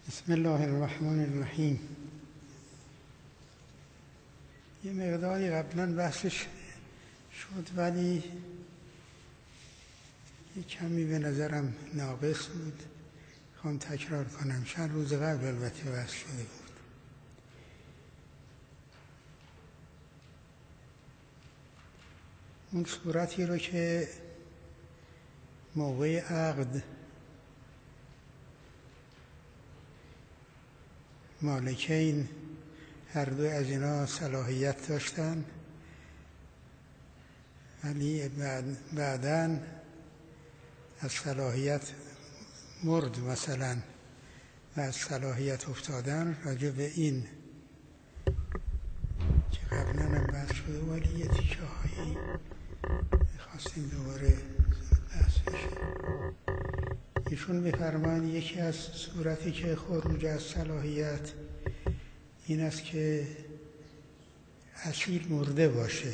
بسم الله الرحمن الرحیم. یه مقداری قبلا بحثش شد ولی یه کمی به نظرم ناقص بود. میخوام تکرار کنم. چند روز قبل البته بحث شده بود. اون صورتی رو که موقع عقد مالکین هر دو از اینا صلاحیت داشتن، ولی بعداً از صلاحیت مرد مثلا و از صلاحیت افتادن. راجع به این که قبلا هم بحث شده ولی یه تیکه هایی میخواستیم دوباره بحث بشه. ایشون می‌فرمایند یکی از صورتی که خروج از صلاحیت این است که اصیل مرده باشه.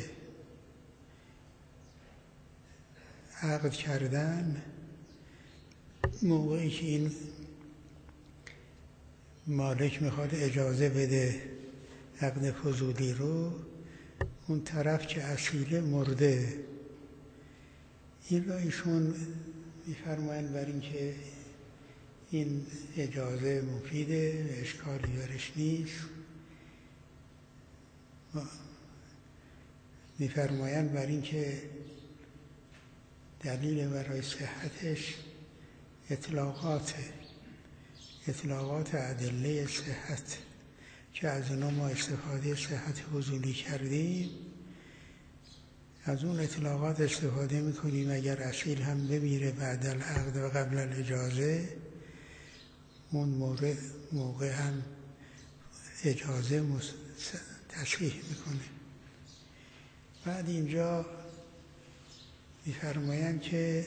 عقد کردن موقعی که این مالک میخواد اجازه بده عقد فضولی رو، اون طرف که اصیل مرده. این را ایشون می‌فرمایند برای اینکه این اجازه مفیده، اشکالی برش نیست. می‌فرمایند برای اینکه دلیل برای صحتش اطلاقات ادله صحت که از اونا ما استفاده صحت فضولی کردیم، از اون اطلاقات استفاده میکنیم. اگر اصیل هم بمیره بعد العقد و قبل الاجازه، اون موقع هم اجازه تصحیح میکنه. بعد اینجا میفرمایند که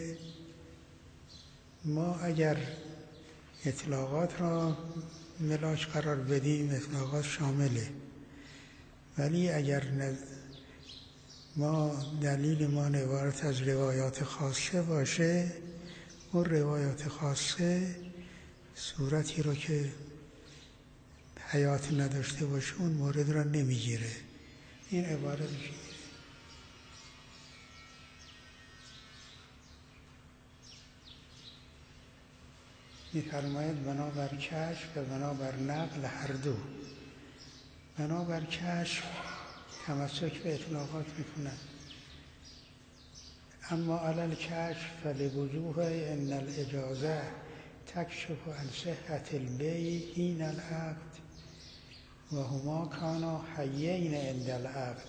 ما اگر اطلاقات را ملاک قرار بدیم، اطلاقات شامله، ولی اگر ما دلیل ما عبارت از روایات خاصه باشه، اون روایات خاصه صورتی رو که حیات نداشته باشه اون مورد را نمیگیره. این عبارت می‌فرماید بنابر کشف و بنابر نقل هر دو. بنابر کشف تمسک به اطلاقات میکنند، اما علی الکشف فلوجوه ان الاجازه تکشف عن صحت البیع حین العقد و هما کانا حیین عند العقد.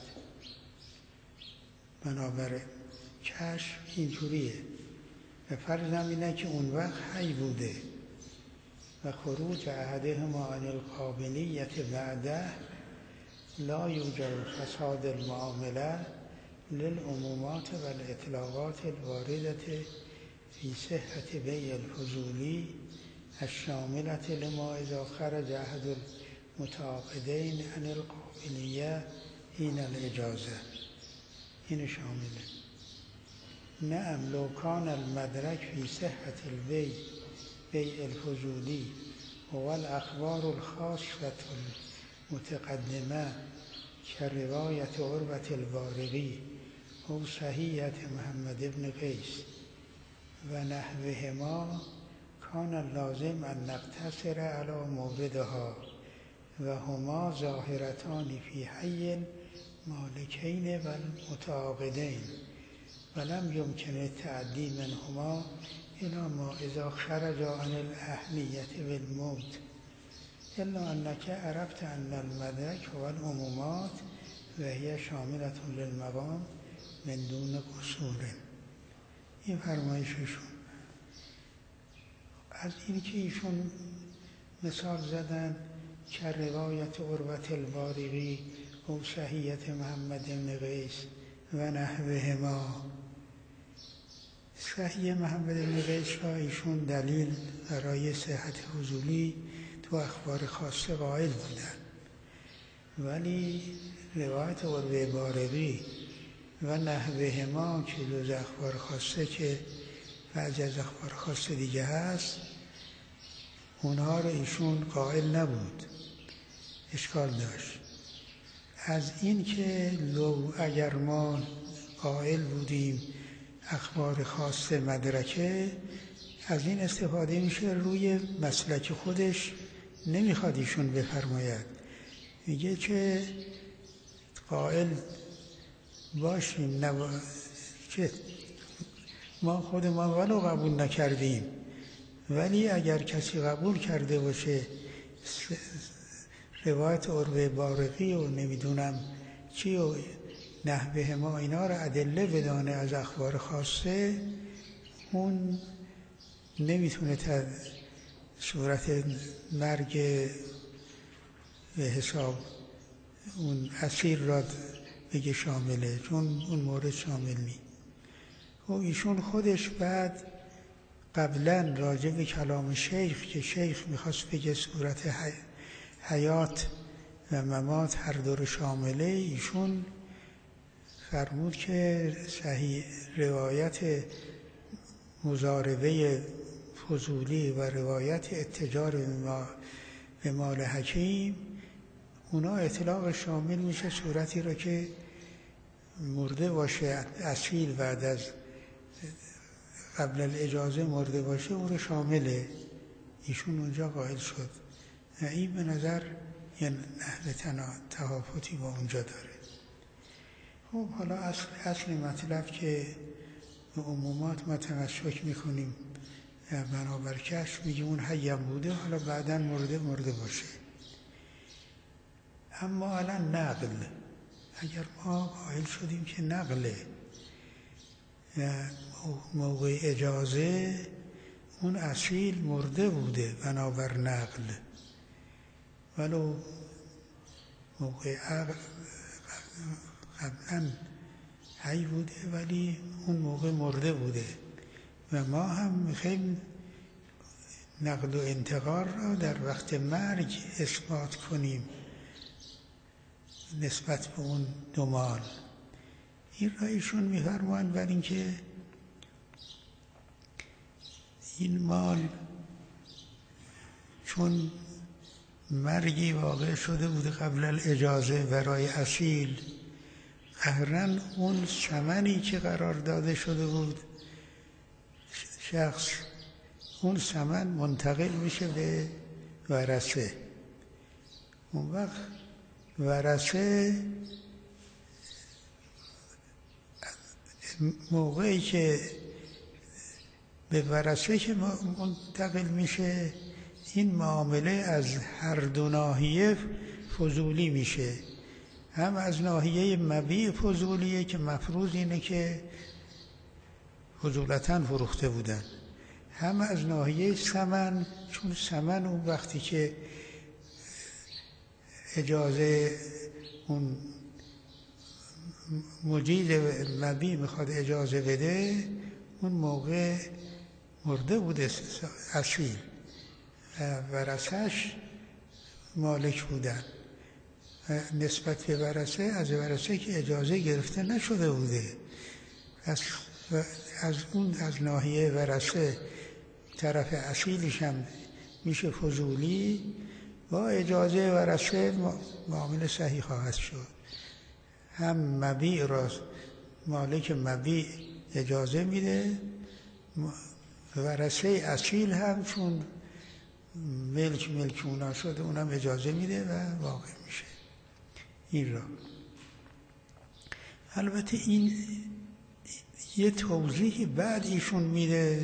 بنابر کشف اینجوریه، به فرضم اینه که اون وقت حی بوده و خروج احدهما عن القابلیت بعده لا یوجب فساد المعامله للعمومات و الاطلاقات الوارده فی صحت بیع الفضولی الشامله لما اذا خرج احد المتعاقدین عن القابلیه حین الاجازه. این شامله. نعم لو کان المدرک فی صحت البیع بیع الفضولی و الاخبار الخاصه المتقدمه كرواية عروة البارقي أو صحيحة محمد بن قيس ونحوهما كان اللازم أن نقتصر على موردها وهما ظاهرتان في حي المالكين والمتعاقدين ولم يمكن التعدي منهما إلى ما إذا خرج عن الأهلية بالموت إلا أنك عرفت أن المدرك والعمومات وهي شاملة للمقام من دون قصور. این فرمایششون. از این که ایشون مثال زدن که روایت عروة البارقی و صحیحة محمد بن قیس و نحوهما، صحیح محمد بن قیس را ایشون دلیل برای صحت فضولی تو اخبار خاصه قائل بودن، ولی روایت عروة بارقی و نحوهما که جز اخبار خاصه که بعضی از اخبار خاصه دیگه هست، اونها رو ایشون قائل نبود، اشکال داشت. از این که لو اگر ما قائل بودیم اخبار خاص مدرکه، از این استفاده میشه روی مسلک خودش نمیخواد ایشون بفرماید. میگه که قائل باشیم که ما خودمان ولو قبول نکردیم، ولی اگر کسی قبول کرده باشه روایت عروه بارقی و نمیدونم چی و نحوه ما اینا رو ادله بدانه از اخبار خاصه، اون نمیتونه صورت مرگ به حساب اون اسیر را بگه شامله، چون اون مورد شامل نیست. و ایشون خودش بعد قبلا راجع به کلام شیخ که شیخ میخواست بگه صورت حیات و ممات هر دو شامله، ایشون فرمود که صحیح روایت مضاربه فضولی و روایت اتجار به مال حکیم، اونا اطلاق شامل میشه صورتی را که مرده باشه اصیل بعد از قبل الاجازه مرده باشه اون رو شامله. ایشون اونجا قائل شد. این به نظر یه نحو تهافتی با اونجا داره. خب حالا اصل مطلب که به عمومات ما تمسک میکنیم بنابر کشف، میگیم اون حیم بوده، حالا بعدا مرده باشه. اما الان نقل، اگر ما قائل شدیم که نقله موقع اجازه اون اصیل مرده بوده بنابر نقل، ولو موقع قبلا حی بوده ولی اون موقع مرده بوده، و ما هم میخوایم نقل و انتقال را در وقت مرگ اثبات کنیم نسبت به اون دو مال. این را ایشون میفرمایند بر اینکه این مال چون مرگی واقع شده بوده قبل الاجازه برای اصیل، قهرن اون ثمنی که قرار داده شده بود شخص، اون ثمن منتقل میشه به ورثه. اون وقت ورثه موقعی که به ورثه که منتقل میشه، این معامله از هر دو ناحیه فضولی میشه. هم از ناحیه مبیع فضولیه که مفروض اینه که فضولتاً فروخته بودن، هم از ناحیه ثمن، چون ثمن اون وقتی که اجازه اون مجیز مبیع میخواد اجازه بده، اون موقع مرده بوده اصیل و ورثه‌اش مالک بودن. نسبت به ورثه، از ورثه که اجازه گرفته نشده بوده، از ناحیه ورثه طرف اصیلش هم میشه فضولی، با اجازه ورثه معامله صحیح خواهد شد. هم مبیع را مالک مبیع اجازه میده، ورثه اصیل هم چون ملک اونا شده اونم اجازه میده و واقع میشه این را. البته این یه توضیحی بعد ایشون میده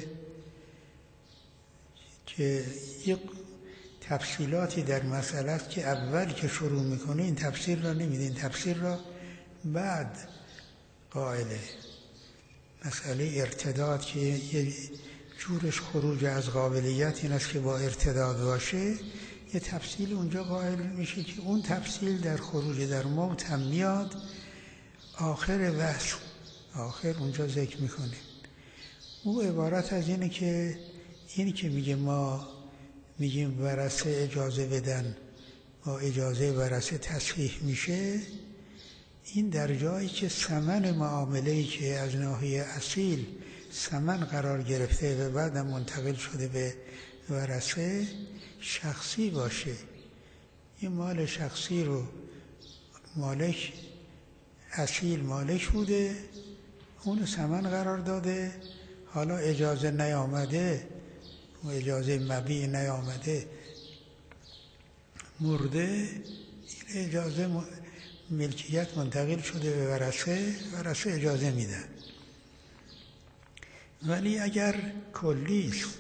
که یک تفصیلاتی در مسئله است که اول که شروع میکنه این تفسیر را نمیده، این تفسیر را بعد قائله. مسئله ارتداد که یه جورش خروج از قابلیت این است که با ارتداد باشه، یه تفصیل اونجا قائل میشه که اون تفصیل در خروج در موت هم میاد، آخر بحث آخر اونجا ذکر میکنه. او عبارت از اینه که اینی که میگه ما میگیم ورثه اجازه بدن، با اجازه ورثه تصحیح میشه، این در جایی که ثمن معامله‌ای که از ناحیه اصیل ثمن قرار گرفته و بعدم منتقل شده به ورثه، شخصی باشه. این مال شخصی رو مالک اصیل مالک بوده، اونو ثمن قرار داده، حالا اجازه نیامده و اجازه مبیع نیامده، مرده، این اجازه ملکیت منتقل شده به ورثه اجازه میدن. ولی اگر کلی است،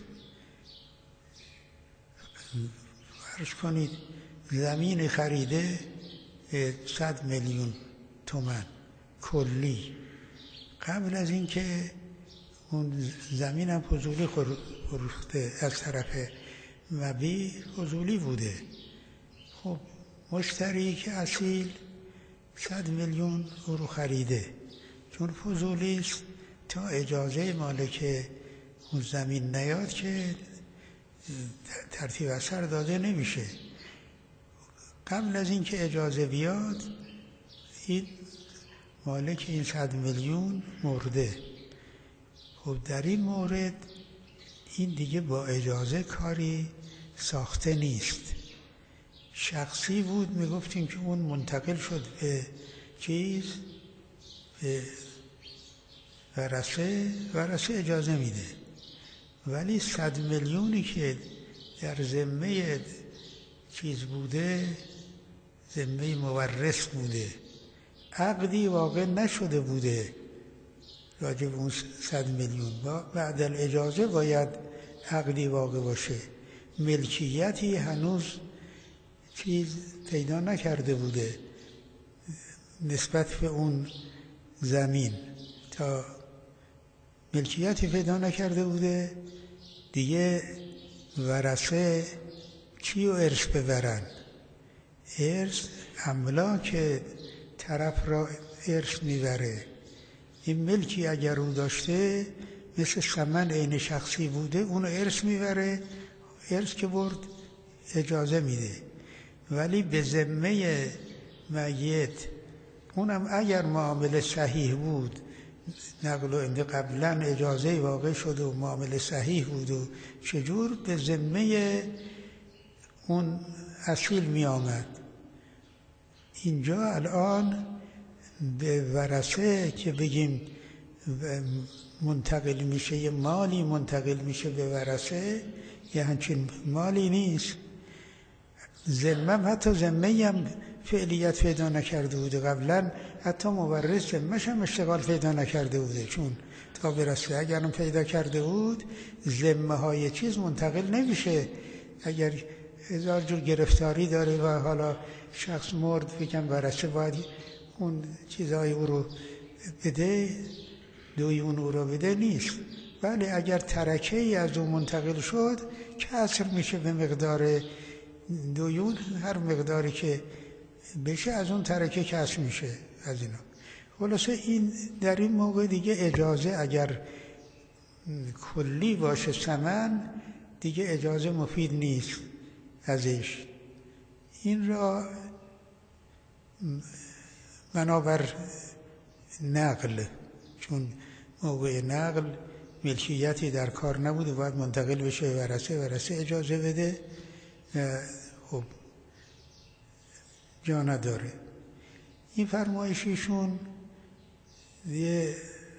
فرض کنید زمین خریده 100 میلیون تومان کلی، قبل از اینکه اون زمین هم فضولی فروخته از طرف مبیع فضولی بوده، خب مشتری که اصیل 100 میلیون رو خریده، چون فضولی است تا اجازه مالک اون زمین نیاد که ترتیب اثر داده نمیشه. قبل از اینکه اجازه بیاد این مالک این 100 میلیون مرده. خب در این مورد این دیگه با اجازه کاری ساخته نیست، شخصی بود، میگفتیم که اون منتقل شد به به ورثه اجازه میده. ولی 100 میلیونی که در ذمه بوده، ذمه مورث بوده، عقدی واقع نشده بوده راجع به اون 100 میلیون، بعد الاجازه باید عقدی واقع باشه، ملکیتی هنوز پیدا نکرده بوده نسبت به اون زمین، تا ملکیتی پیدا نکرده بوده دیگه ورثه چی رو ارث ببرن؟ ارث املاک طرف را ارث میبره. این ملکی اگر او داشته مثل ثمن عین شخصی بوده، اونو ارث میبره، ارث که برد اجازه میده. ولی به ذمه میت، اونم اگر معامله صحیح بود، نقل و انده قبلا اجازه واقع شده و معامله صحیح بود و چجور به ذمه اون اصیل می آمد. اینجا الان به ورثه که بگیم منتقل میشه، یه مالی منتقل میشه به ورثه، یه همچین مالی نیست. ذمه حتی ذمه هم فعلیت پیدا نکرده بوده، قبلا حتی مورث ذمه‌ش هم اشتغال پیدا نکرده بوده، چون تا برسه اگرم پیدا کرده بود ذمه های چیز منتقل نمیشه. اگر هزار جور گرفتاری داره و حالا شخص مرد، بگم ورثه باید اون چیزهای او رو بده، دوی اون او رو بده، نیست. ولی اگر ترکه ای از اون منتقل شد کسر میشه به مقدار دویون، هر مقداری که بشه از اون ترکه کسر میشه از اینا. خلاصه این در این موقع دیگه اجازه اگر کلی باشه ثمن، دیگه اجازه مفید نیست ازش. این را بنابر نقل، چون موقع نقل ملکیتی در کار نبوده، باید منتقل بشه ورثه اجازه بده، خب جا نداره. این فرمایشیشون یه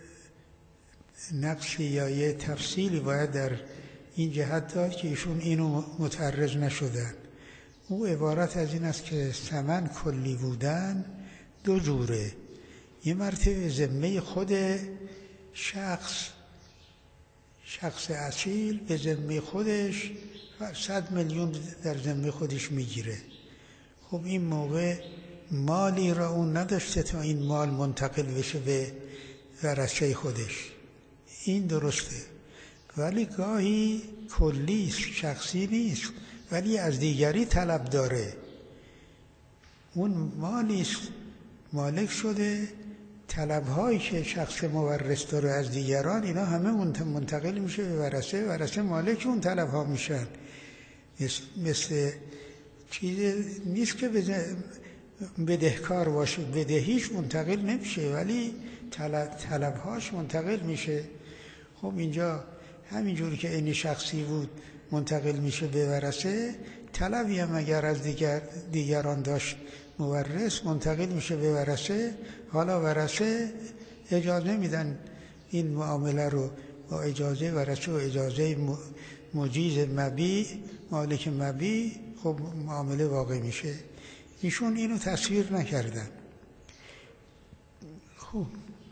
نقصی یا یه تفصیلی باید در این جهت داد که ایشون اینو متعرض نشدن. او عبارت از این است که ثمن کلی بودن دو جوره. یه مرتبه ذمه خود شخص اصیل به ذمه خودش 100 میلیون در ذمه خودش میگیره. خب این موقع مالی را اون نداشته تا این مال منتقل بشه به ورثه خودش، این درسته. ولی گاهی کلی شخصی نیست، ولی از دیگری طلب داره. اون مالی مالک شده، طلب‌هایی که شخص مورث داره از دیگران، اینا همه منتقل میشه به ورثه مالک اون طلب‌ها میشن. مثل چیزی نیست که بدهکار باشه، بدهیش منتقل نمیشه ولی طلب‌هاش منتقل میشه. خب اینجا همینجوری که این شخصی بود منتقل میشه به ورثه، طلبی هم اگر از دیگران داشت مورث منتقل میشه به ورثه. حالا ورثه اجازه میدن این معامله رو با اجازه ورثه و اجازه مجیز مبیع، مالک مبیع، خب معامله واقع میشه. ایشون اینو تصویر نکردن. خب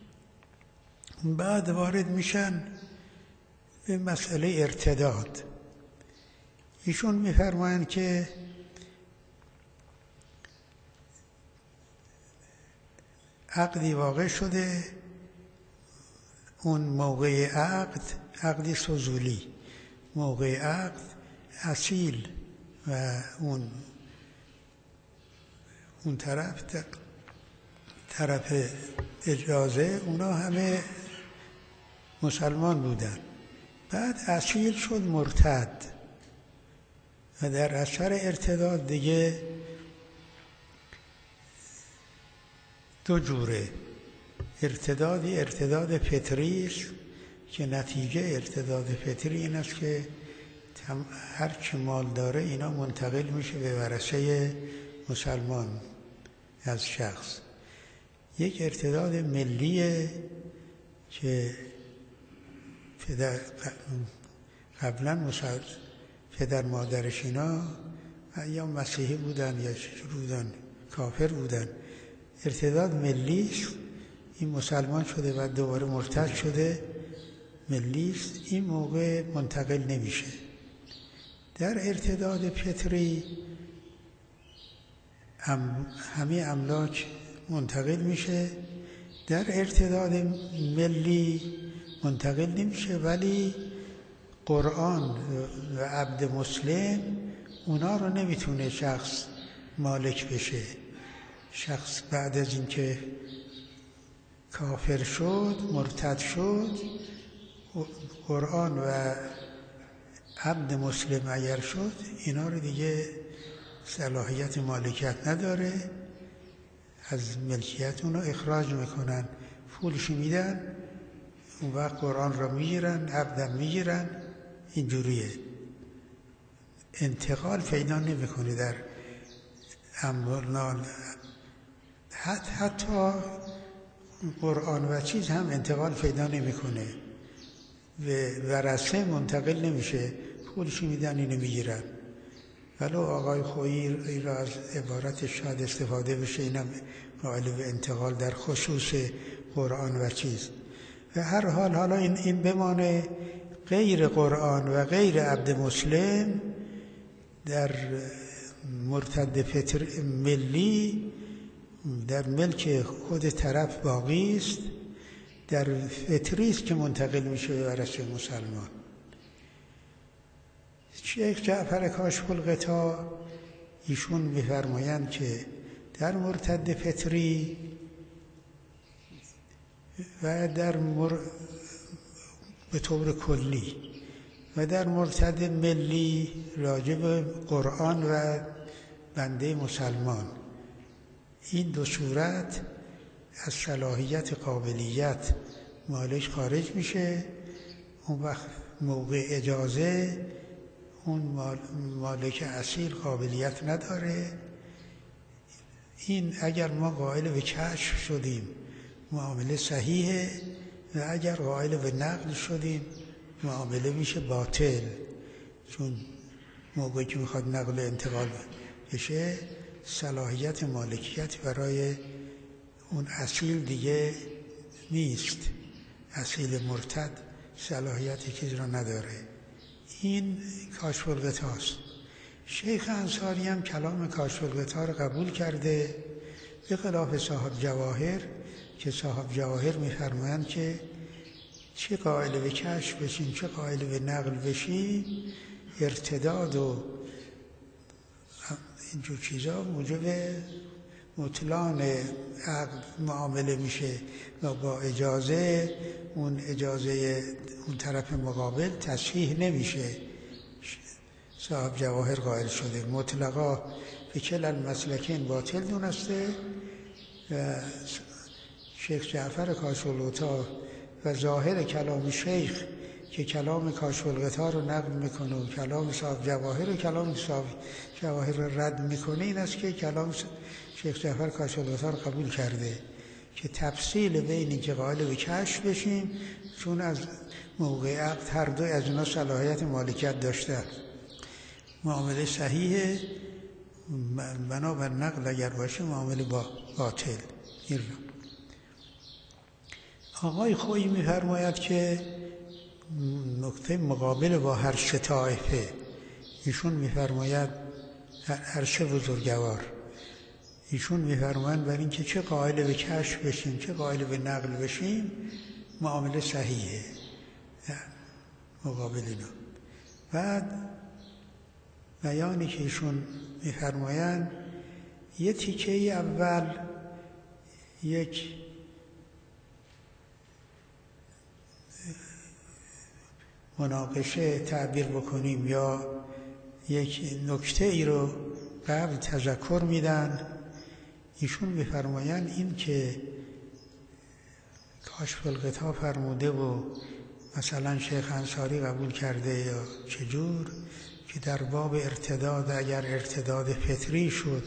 بعد وارد میشن به مسئله ارتداد. ایشون میفرمایند که عقدی واقع شده، اون موقع عقدی سوزولی، موقع عقد اصیل و اون طرف اجازه اونا همه مسلمان بودن. بعد اصیل شد مرتد و در اثر ارتداد دیگه دو جوره. ارتدادی ارتداد فطری است که نتیجه ارتداد فطری این است که هر چی مال داره اینا منتقل میشه به ورثه مسلمان از شخص. یک ارتداد ملیه که قبلا پدر مادرش اینا یا مسیحی بودن یا چجور بودن، کافر بودن. ارتداد ملی است، این مسلمان شده و دوباره مرتد شده، ملی است، این موقع منتقل نمیشه. در ارتداد فطری همه املاک منتقل میشه. در ارتداد ملی منتقل نمیشه، ولی قرآن و عبد مسلم اونا رو نمیتونه شخص مالک بشه. شخص بعد از اینکه کافر شد، مرتد شد، قرآن و عبد مسلم اگر شد، اینا رو دیگه صلاحیت مالکیت نداره، از ملکیت اونا اخراج میکنن، پولش میدن، اون وقت قرآن را میگیرن، عبدم میگیرن. اینجوریه، انتقال پیدا نمیکنه در اموال. حتی قرآن و چیز هم انتقال پیدا نمیکنه، به ورثه منتقل نمیشه، پولش میدن، اینو میگیرن. ولو آقای خویی را از عبارت شاید استفاده بشه، اینم قائل به انتقال در خصوص قرآن و چیز. و هر حال حالا این بمانه غیر قرآن و غیر عبد مسلم در مرتد فطر ملی در ملک خود طرف باقی است، در فطری است که منتقل میشه به ورثه مسلمان. شیخ جعفر کاشف الغطا ایشون می‌فرمایند که در مرتد فطری و به طور کلی و در مرتد ملی راجع به قرآن و بنده مسلمان، این دو صورت از صلاحیت قابلیت مالک خارج میشه. اون وقت موقع اجازه اون مالک اصیل قابلیت نداره. این اگر ما قائل به کشف شدیم معامله صحیحه، و اگر قائل به نقل شدیم معامله میشه باطل، چون موقعی که میخواد نقل انتقال بشه صلاحیت مالکیت برای اون اصیل دیگه نیست. اصیل مرتد صلاحیت چیز را نداره. این کاشف الغطاست. شیخ انصاری هم کلام کاشف الغطا را قبول کرده، به خلاف صاحب جواهر که صاحب جواهر میفرمایند که چه قائل به کشف بشین چه قائل به نقل بشین، ارتداد و اینجور چیزا موجب بطلان عقد معامله میشه و با اجازه اون طرف مقابل تصحیح نمیشه. صاحب جواهر قائل شده مطلقا به کل المسلکین باطل دونسته و شیخ جعفر کاشف الغطا و ظاهر کلام شیخ که کلام کاشف الغطا رو نقل میکنه و کلام صاحب جواهر و کلام صاحب جواهر رو رد میکنه، این است که کلام شیخ جعفر کاشف الغطا رو قبول کرده که تفصیل بین که قائل به کشف بشیم، چون از موقع عقد هر دوی از اینا صلاحیت مالکیت داشته. معامله صحیحه، بنابر نقل اگر باشه معامله با باطل. این رو آقای خویی می‌فرماید که نکته مقابل با هر سه طایفه، ایشون می‌فرماید هر سه بزرگوار، ایشون می‌فرمایند بر این که چه قائل به کشف بشیم چه قائل به نقل بشیم معامله صحیحه مقابل اینا. بعد بیانی که ایشون می‌فرمایند یه تیکه اول یک مناقشه تعبیر بکنیم یا یک نکته ای رو قبل تذکر میدن. ایشون می‌فرمایند این که کاشف الغطا فرموده و مثلا شیخ انصاری قبول کرده یا چجور که در باب ارتداد اگر ارتداد فطری شد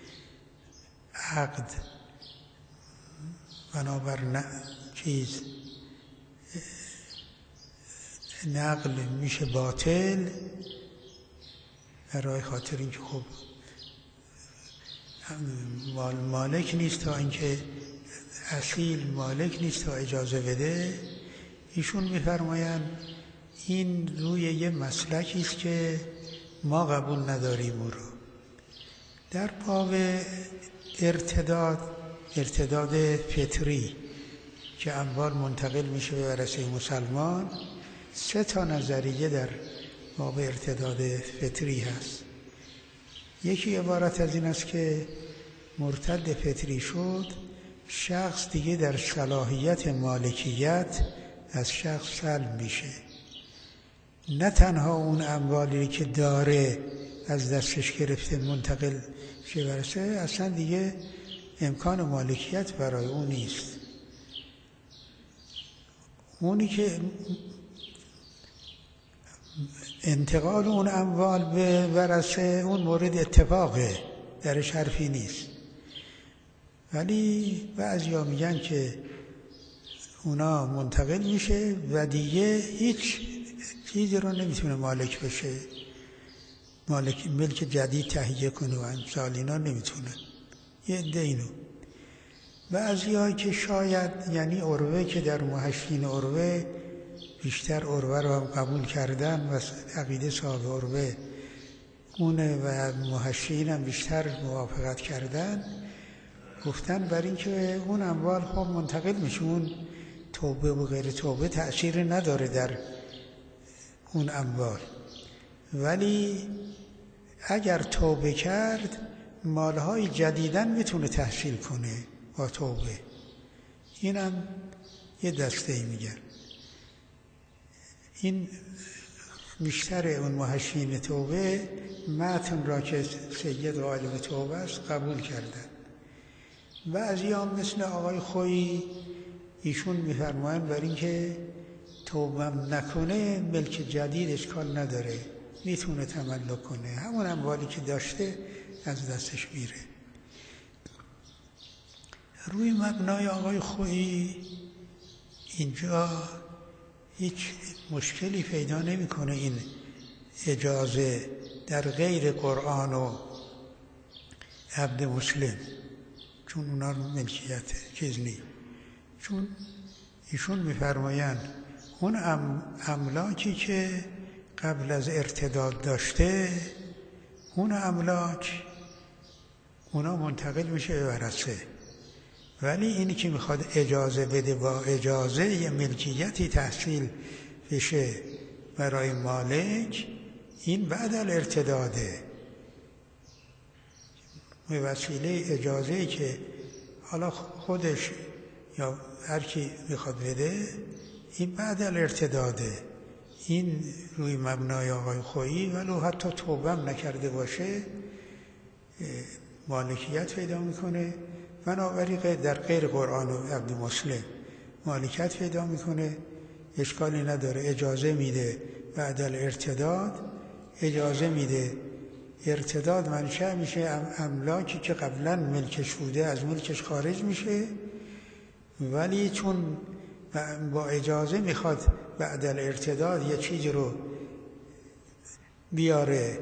عقد بنابر نقل میشه باطل، برای خاطر اینکه خب مالک نیست تا اینکه اصیل مالک نیست تا اجازه بده. ایشون میفرمایند این روی یه مسلکی است که ما قبول نداریم او رو. در باب ارتداد فطری که اموال منتقل میشه به ورثه مسلمان، 3 نظریه در باب ارتداد فطری هست. یکی عبارت از این است که مرتد فطری شد، شخص دیگه در صلاحیت مالکیت از شخص سلب میشه، نه تنها اون اموالی که داره از دستش گرفته منتقل شه ورثه، اصلا دیگه امکان مالکیت برای اون نیست. اونی که انتقال اون اموال به ورثه اون مورد اتفاقه، درش حرفی نیست، ولی بعضیا میگن که اونا منتقل میشه و دیگه هیچ چیزی رو نمیتونه مالک بشه، ملک جدید تهیه کنه و امثال اینا نمیتونه. یه عده اینو. بعضی‌ها که شاید یعنی عروه که در محشین عروه بیشتر عروه رو هم قبول کردن و عقیده صاحب عروه اونه و محشین هم بیشتر موافقت کردن، گفتن بر این که اون اموال خب منتقل میشه، اون توبه و غیر توبه تأثیر نداره در اون اموال، ولی اگر توبه کرد مالهای جدیدن میتونه تحصیل کنه با توبه. اینم یه دسته میگن. این بیشتر اون محشین توبه متن را که سید قائل به توبه است قبول کردن. بعضی هم مثل آقای خویی ایشون میفرمایند بر این که توبه نکنه ملک جدید اشکال نداره، میتونه تملک کنه، همون اموالی که داشته از دستش میره. روی مبنای آقای خویی اینجا هیچ مشکلی پیدا نمیکنه این اجازه در غیر قرآن و عبد مسلم، چون اونا رو ملکیت چیز نیست. چون ایشون میفرمایند اون املاکی که قبل از ارتداد داشته، اون املاک اونا منتقل میشه به ورثه، ولی اینی که میخواد اجازه بده با اجازه یه ملکیتی تحصیل بشه برای مالک، این بعد الارتداده، به وسیله اجازه‌ای که حالا خودش یا هر کی میخواد بده، این بعد الارتداده. این روی مبنای آقای خویی ولو حتی توبه هم نکرده باشه مالکیت پیدا میکنه، بنابراین در غیر قرآن و عبد مسلم مالکیت پیدا میکنه. اشکالی نداره، اجازه میده بعد الارتداد اجازه میده. ارتداد منشأ میشه املاکی که قبلا ملکش بوده از ملکش خارج میشه، ولی چون با اجازه میخواد بعد الارتداد یه چیزی رو بیاره،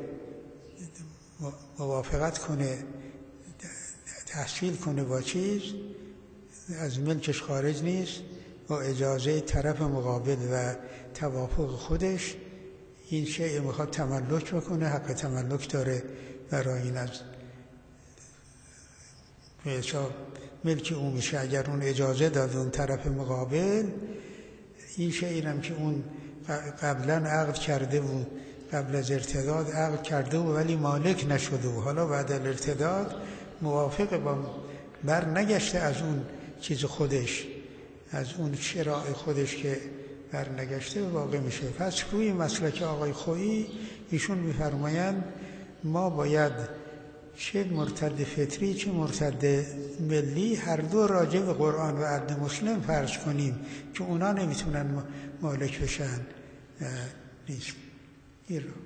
موافقت کنه، تحصیل کنه با چیز از ملکش خارج نیست، با اجازه طرف مقابل و توافق خودش این شیء میخواد تملک بکنه، حق تملک داره برای این از به حساب ملک اون میشه. اگر اون اجازه داد اون طرف مقابل، این شیء هم که اون قبلا عقد کرده بود، قبل از ارتداد عقد کرده بود ولی مالک نشده بود، حالا بعد الارتداد موافق با بر نگشته از اون چیز خودش، از اون شراع خودش که بر نگشته واقع میشه. پس روی مسلک آقای خویی ایشون میفرمایند ما باید چه مرتد فطری چه مرتد ملی هر دو راجع به قرآن و عدل مسلم فرض کنیم که اونا نمیتونن مالک بشن. نیست این رو.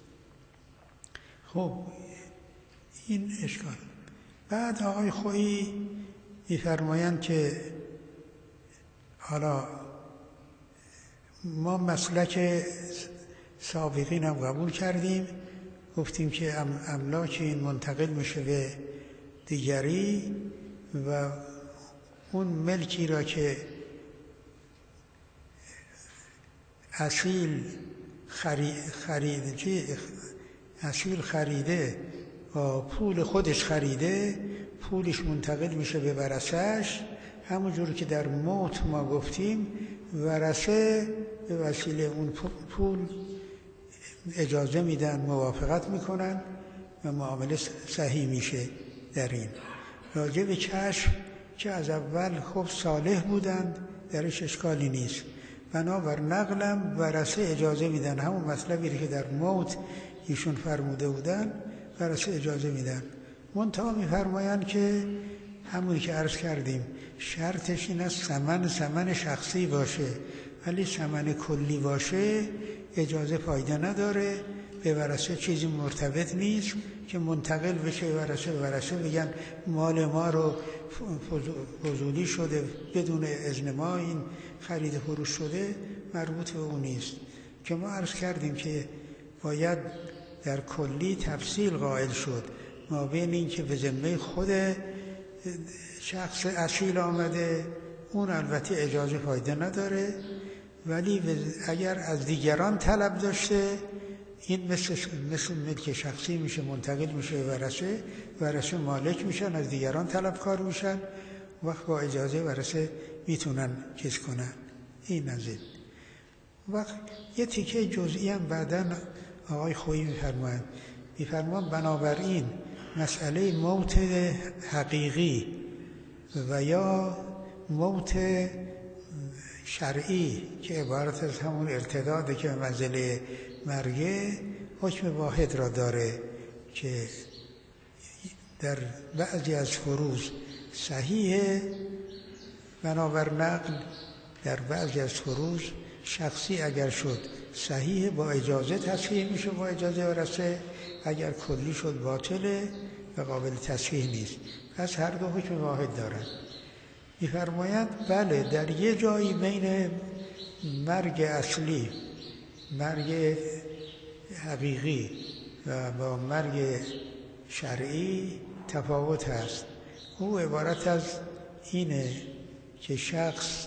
خب این اشکال. بعد آقای خویی میفرمایند که حالا ما مسلک سابقین هم قبول کردیم، گفتیم که املاک این منتقل میشه به دیگری و اون ملکی را که اصیل خریده با پول خودش خریده، پولش منتقل میشه به ورثه‌اش، همونجور که در موت ما گفتیم ورثه به وسیله اون پول اجازه میدن، موافقت میکنن و معامله صحیح میشه. در این راجع به کشف که از اول خب صالح بودند درش اشکالی نیست، بنابر نقلم ورثه اجازه میدن، همون مطلبی که در موت ایشون فرموده بودن ورثه اجازه میدن. منتها میفرمایند که همونی که عرض کردیم شرطش این است ثمن شخصی باشه، ولی ثمن کلی باشه اجازه فایده نداره، به ورثه چیزی مرتبط نیست که منتقل بشه ورثه بگن مال ما رو فضولی شده بدون اذن ما این خرید فروش شده، مربوط به اون نیست. که ما عرض کردیم که باید در کلی تفصیل قائل شد ما بین این که به ذمه خود شخص اصیل آمده، اون البته اجازه فایده نداره، ولی اگر از دیگران طلب داشته این مثل ملک شخصی میشه، منتقل میشه ورثه مالک میشن، از دیگران طلبکار میشن، وقت با اجازه ورثه میتونن چیز کنن. این از این. وقت یه تیکه جزئی هم بعداً آقای خویی میفرمایند بنابراین مسئله موت حقیقی و یا موت شرعی که عبارت از همون ارتداده که منزله مرگه، حکم واحد را داره که در بعضی از فروض صحیحه بنابر نقل، در بعضی از فروض شخصی اگر شد صحیح با اجازه تصحیح میشه، با اجازه ورثه، اگر کلی شد باطله و قابل تصحیح نیست. پس هر دو حکم واحد دارن. میفرمایند بله در یه جایی بین مرگ اصلی، مرگ حقیقی و با مرگ شرعی تفاوت هست. او عبارت از اینه که شخص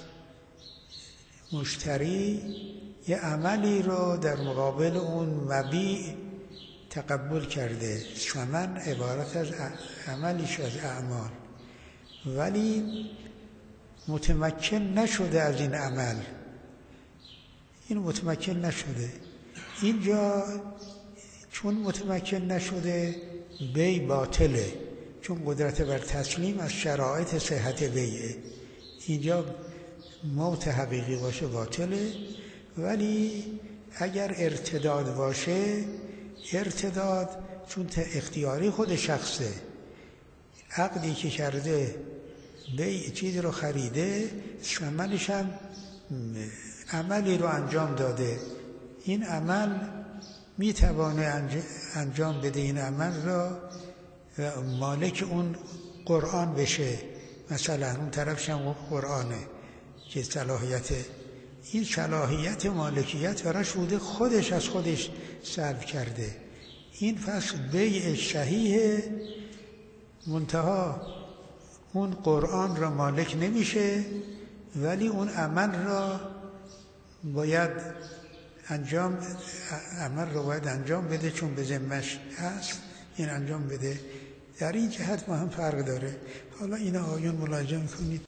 مشتری یه عملی رو در مقابل اون مبیع تقبل کرده، ثمن عبارت از عملیش از اعمال، ولی متمکن نشده از این عمل، این متمکن نشده. اینجا چون متمکن نشده بیع باطله، چون قدرت بر تسلیم از شرایط صحت بیعه. اینجا موت حقیقی باشه باطله، ولی اگر ارتداد باشه، ارتداد چون اختیاری خود شخصه، عقدی که کرده بیع چیزی رو خریده، ثمنش هم عملی رو انجام داده، این عمل میتوانه انجام بده این عمل را و مالک اون قرآن بشه، مثلا اون طرفش هم قرآنه که این صلاحیت مالکیت براش بوده، خودش از خودش سلب کرده. این پس بیع صحیح، منتها اون قرآن را مالک نمیشه ولی اون عمل را باید انجام بده، چون به ذمه‌اش هست این انجام بده. در این جهت ما هم فرق داره. حالا این آیون ملاحظه می‌کنید